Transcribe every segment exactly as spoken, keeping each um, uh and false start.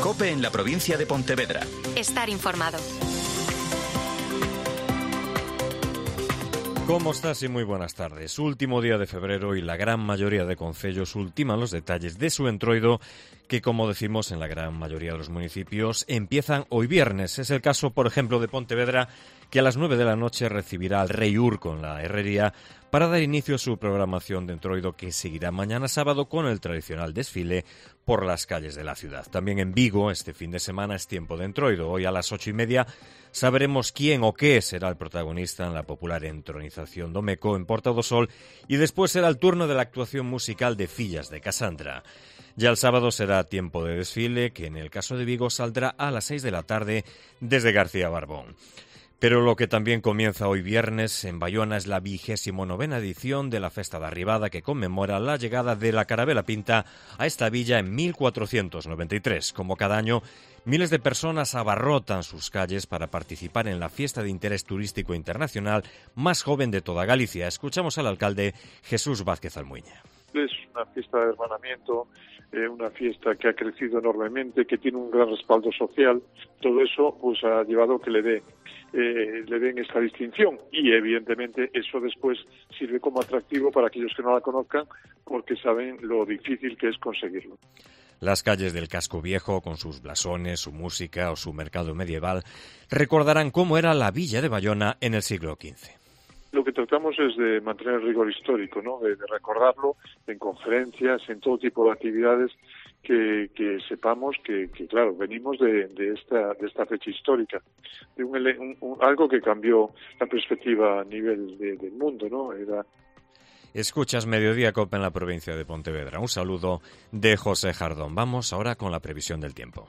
COPE en la provincia de Pontevedra. Estar informado. ¿Cómo estás? Y muy buenas tardes. Último día de febrero y la gran mayoría de concellos ultiman los detalles de su entroido, que, como decimos en la gran mayoría de los municipios, empiezan hoy viernes. Es el caso, por ejemplo, de Pontevedra, que a las nueve de la noche recibirá al Rei Urco en la herrería para dar inicio a su programación de entroido, que seguirá mañana sábado con el tradicional desfile por las calles de la ciudad. También en Vigo, este fin de semana, es tiempo de entroido. Hoy a las ocho y media sabremos quién o qué será el protagonista en la popular entronización do Meco en Porta do Sol, y después será el turno de la actuación musical de Fillas de Casandra. Ya el sábado será tiempo de desfile, que en el caso de Vigo saldrá a las seis de la tarde desde García Barbón. Pero lo que también comienza hoy viernes en Bayona es la vigésimo novena edición de la Festa da Arribada, que conmemora la llegada de la Carabela Pinta a esta villa en mil cuatrocientos noventa y tres. Como cada año, miles de personas abarrotan sus calles para participar en la fiesta de interés turístico internacional más joven de toda Galicia. Escuchamos al alcalde Jesús Vázquez Almuiña. Es una fiesta de hermanamiento, eh, una fiesta que ha crecido enormemente, que tiene un gran respaldo social. Todo eso pues ha llevado a que le dé eh, le den esta distinción, y evidentemente eso después sirve como atractivo para aquellos que no la conozcan, porque saben lo difícil que es conseguirlo. Las calles del casco viejo, con sus blasones, su música o su mercado medieval, recordarán cómo era la villa de Bayona en el siglo quince. Lo que tratamos es de mantener el rigor histórico, ¿no? De, de recordarlo en conferencias, en todo tipo de actividades, que, que sepamos que, que, claro, venimos de, de esta de esta fecha histórica, de un, un, un algo que cambió la perspectiva a nivel de, del mundo, ¿no? Era... Escuchas Mediodía Cope en la provincia de Pontevedra. Un saludo de José Jardón. Vamos ahora con la previsión del tiempo.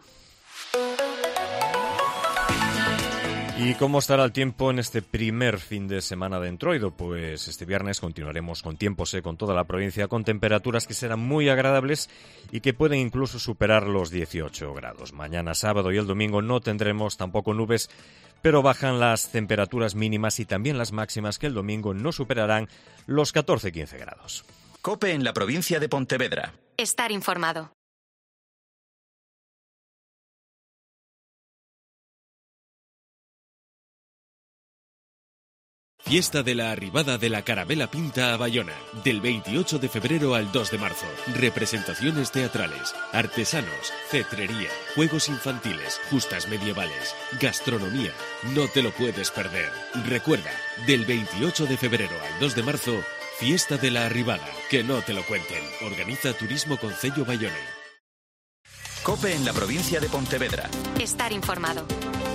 ¿Y cómo estará el tiempo en este primer fin de semana de entroido? Pues este viernes continuaremos con tiempo seco en toda la provincia, con temperaturas que serán muy agradables y que pueden incluso superar los dieciocho grados. Mañana sábado y el domingo no tendremos tampoco nubes, pero bajan las temperaturas mínimas y también las máximas, que el domingo no superarán los catorce a quince grados. COPE en la provincia de Pontevedra. Estar informado. Fiesta de la Arribada de la Carabela Pinta a Bayona, del veintiocho de febrero al dos de marzo. Representaciones teatrales, artesanos, cetrería, juegos infantiles, justas medievales, gastronomía. No te lo puedes perder. Recuerda, del veintiocho de febrero al dos de marzo, Fiesta de la Arribada. Que no te lo cuenten. Organiza Turismo Concello Bayona. COPE en la provincia de Pontevedra. Estar informado.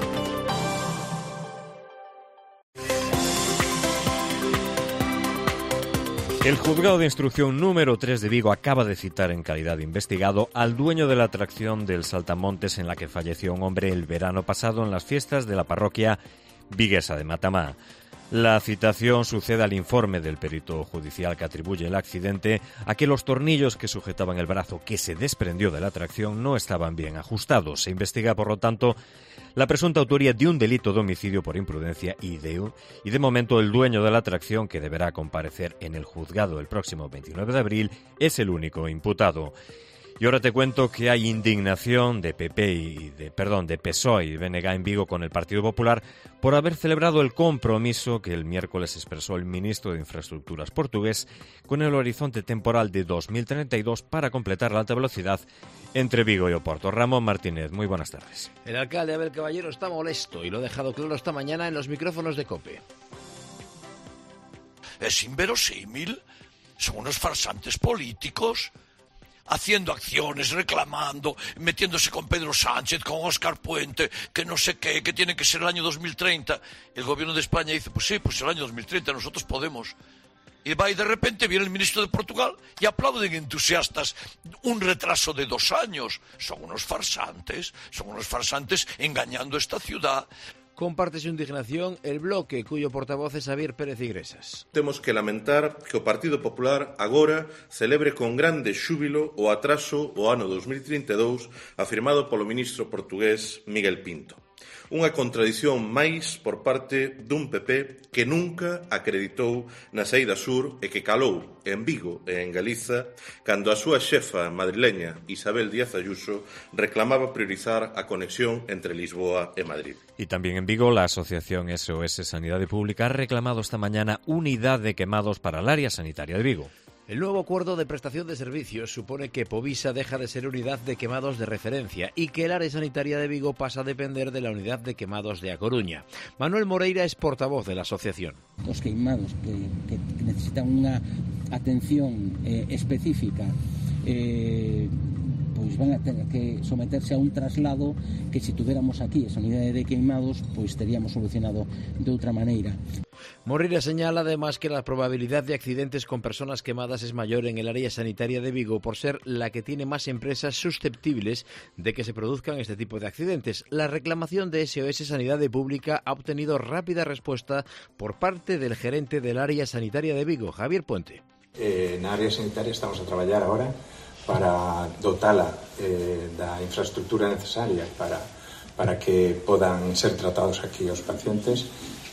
El juzgado de instrucción número tres de Vigo acaba de citar en calidad de investigado al dueño de la atracción del Saltamontes, en la que falleció un hombre el verano pasado en las fiestas de la parroquia viguesa de Matamá. La citación sucede al informe del perito judicial, que atribuye el accidente a que los tornillos que sujetaban el brazo que se desprendió de la atracción no estaban bien ajustados. Se investiga, por lo tanto, la presunta autoría de un delito de homicidio por imprudencia y de, y de momento el dueño de la atracción, que deberá comparecer en el juzgado el próximo veintinueve de abril, es el único imputado. Y ahora te cuento que hay indignación de P P y de, perdón, de P S O E y B N G en Vigo con el Partido Popular por haber celebrado el compromiso que el miércoles expresó el ministro de Infraestructuras portugués con el horizonte temporal de dos mil treinta y dos para completar la alta velocidad entre Vigo y Oporto. Ramón Martínez, muy buenas tardes. El alcalde Abel Caballero está molesto y lo ha dejado claro esta mañana en los micrófonos de COPE. Es inverosímil, son unos farsantes políticos, haciendo acciones, reclamando, metiéndose con Pedro Sánchez, con Óscar Puente, que no sé qué, que tiene que ser el año dos mil treinta. El gobierno de España dice, pues sí, pues el año dos mil treinta, nosotros podemos. Y va y de repente viene el ministro de Portugal y aplauden entusiastas un retraso de dos años. Son unos farsantes, son unos farsantes engañando a esta ciudad. Comparte su indignación el Bloque, cuyo portavoz es Xavier Pérez Iglesias. Temos que lamentar que o Partido Popular agora celebre con grande xúbilo o atraso o ano dos mil trinta e dous afirmado polo ministro portugués Miguel Pinto. Unha contradición máis por parte dun P P que nunca acreditou na saída sur e que calou en Vigo e en Galiza cando a súa xefa madrileña Isabel Díaz Ayuso reclamaba priorizar a conexión entre Lisboa e Madrid. Y también en Vigo, la asociación S O S Sanidade Pública ha reclamado esta mañana unidad de quemados para el área sanitaria de Vigo. El nuevo acuerdo de prestación de servicios supone que Povisa deja de ser unidad de quemados de referencia y que el área sanitaria de Vigo pasa a depender de la unidad de quemados de A Coruña. Manuel Moreira es portavoz de la asociación. Los queimados que, que, que necesitan una atención eh, específica eh, pois van a tener que someterse a un traslado que se tuviéramos aquí esa unidade de queimados, pois teríamos solucionado de outra maneira. Moreira señala además que la probabilidad de accidentes con personas quemadas es mayor en el área sanitaria de Vigo por ser la que tiene más empresas susceptibles de que se produzcan este tipo de accidentes. La reclamación de S O S Sanidade Pública ha obtenido rápida respuesta por parte del gerente del área sanitaria de Vigo, Javier Puente. Eh, na área sanitaria estamos a traballar agora para dotala eh, da infraestructura necesaria para, para que podan ser tratados aquí os pacientes,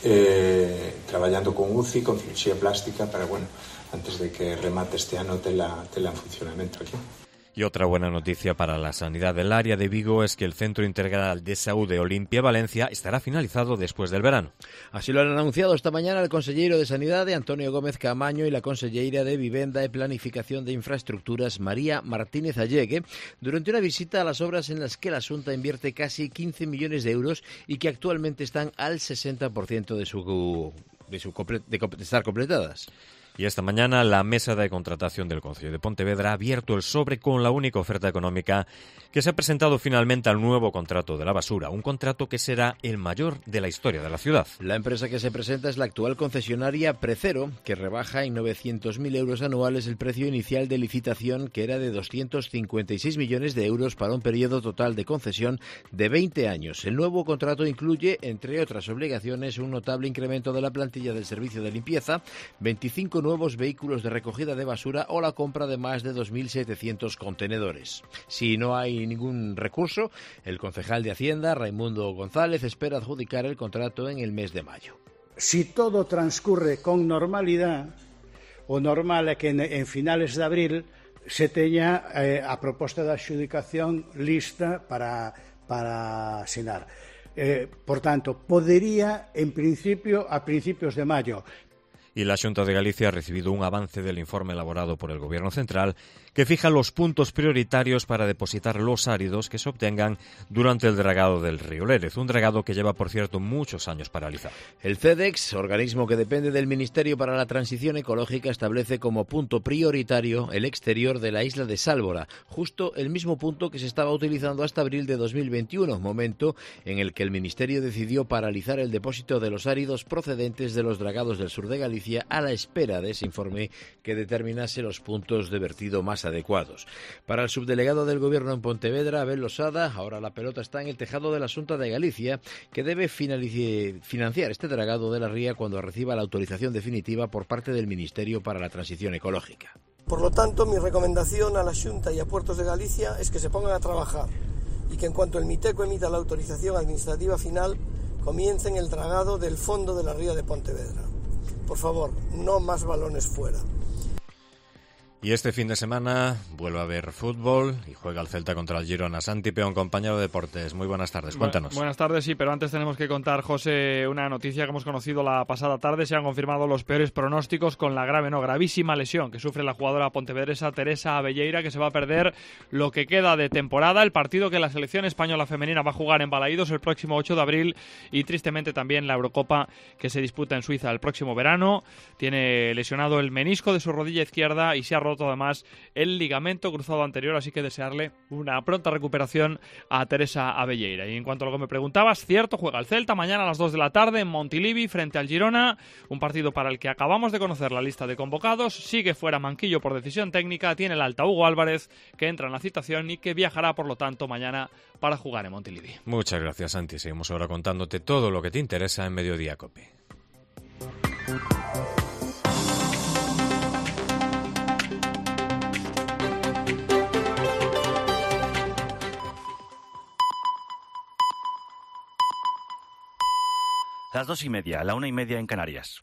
eh, traballando con U C I, con cirugía plástica, para, bueno, antes de que remate este ano tela, tela en funcionamento aquí. Y otra buena noticia para la sanidad del área de Vigo es que el Centro Integral de Saúde Olimpia Valencia estará finalizado después del verano. Así lo han anunciado esta mañana el consellero de Sanidade, Antonio Gómez Camaño, y la conselleira de Vivenda e Planificación de Infraestructuras, María Martínez Allegue, durante una visita a las obras en las que la Xunta invierte casi quince millones de euros y que actualmente están al sesenta por ciento de, su, de, su, de, de estar completadas. Y esta mañana la mesa de contratación del Concello de Pontevedra ha abierto el sobre con la única oferta económica que se ha presentado finalmente al nuevo contrato de la basura, un contrato que será el mayor de la historia de la ciudad. La empresa que se presenta es la actual concesionaria Precero, que rebaja en novecientos mil euros anuales el precio inicial de licitación, que era de doscientos cincuenta y seis millones de euros para un periodo total de concesión de veinte años. El nuevo contrato incluye, entre otras obligaciones, un notable incremento de la plantilla del servicio de limpieza, veinticinco nuevos vehículos de recogida de basura o la compra de más de dos mil setecientos contenedores. Si no hay ningún recurso, el concejal de Hacienda, Raimundo González, espera adjudicar el contrato en el mes de mayo. Si todo transcurre con normalidad, o normal é que en, en finales de abril se teña eh, a proposta de adjudicación lista para, para asinar. Eh, por tanto, podería, en principio, a principios de mayo. Y la Xunta de Galicia ha recibido un avance del informe elaborado por el Gobierno Central que fija los puntos prioritarios para depositar los áridos que se obtengan durante el dragado del río Lérez, un dragado que lleva, por cierto, muchos años paralizado. El CEDEX, organismo que depende del Ministerio para la Transición Ecológica, establece como punto prioritario el exterior de la isla de Sálvora, justo el mismo punto que se estaba utilizando hasta abril de dos mil veintiuno, momento en el que el Ministerio decidió paralizar el depósito de los áridos procedentes de los dragados del sur de Galicia a la espera de ese informe que determinase los puntos de vertido más adecuados. Para el subdelegado del Gobierno en Pontevedra, Abel Losada, ahora la pelota está en el tejado de la Xunta de Galicia, que debe financiar este dragado de la ría cuando reciba la autorización definitiva por parte del Ministerio para la Transición Ecológica. Por lo tanto, mi recomendación a la Xunta y a Puertos de Galicia es que se pongan a trabajar y que en cuanto el Miteco emita la autorización administrativa final, comiencen el dragado del fondo de la ría de Pontevedra. Por favor, no más balones fuera. Y este fin de semana vuelve a haber fútbol y juega el Celta contra el Girona. Santi Peón, compañero de deportes, muy buenas tardes, cuéntanos. Bu- buenas tardes, sí, pero antes tenemos que contar, José, una noticia que hemos conocido la pasada tarde. Se han confirmado los peores pronósticos con la grave, no, gravísima lesión que sufre la jugadora pontevedresa Teresa Abelleira, que se va a perder lo que queda de temporada, el partido que la selección española femenina va a jugar en Balaídos el próximo ocho de abril y tristemente también la Eurocopa que se disputa en Suiza el próximo verano. Tiene lesionado el menisco de su rodilla izquierda y se ha roto además el ligamento cruzado anterior, así que desearle una pronta recuperación a Teresa Abelleira. Y en cuanto a lo que me preguntabas, cierto, juega el Celta mañana a las dos de la tarde en Montilivi frente al Girona, un partido para el que acabamos de conocer la lista de convocados. Sigue fuera Manquillo por decisión técnica, tiene el alta Hugo Álvarez, que entra en la citación y que viajará por lo tanto mañana para jugar en Montilivi. Muchas gracias, Santi. Seguimos ahora contándote todo lo que te interesa en Mediodía Cope. Las dos y media, la una y media en Canarias.